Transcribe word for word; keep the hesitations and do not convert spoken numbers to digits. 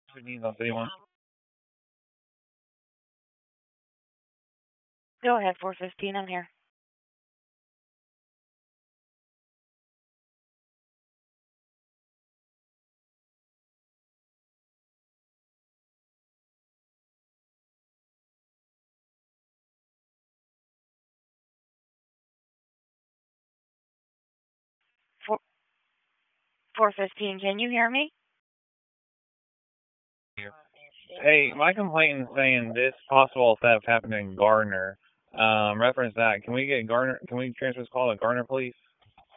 fifteen's on City One. Go ahead, four fifteen, I'm here. Four, four fifteen, can you hear me? Hey, my complaint is saying this possible theft happened in Gardner. Um, reference that. Can we get Gardner? Can we transfer this call to Gardner, please?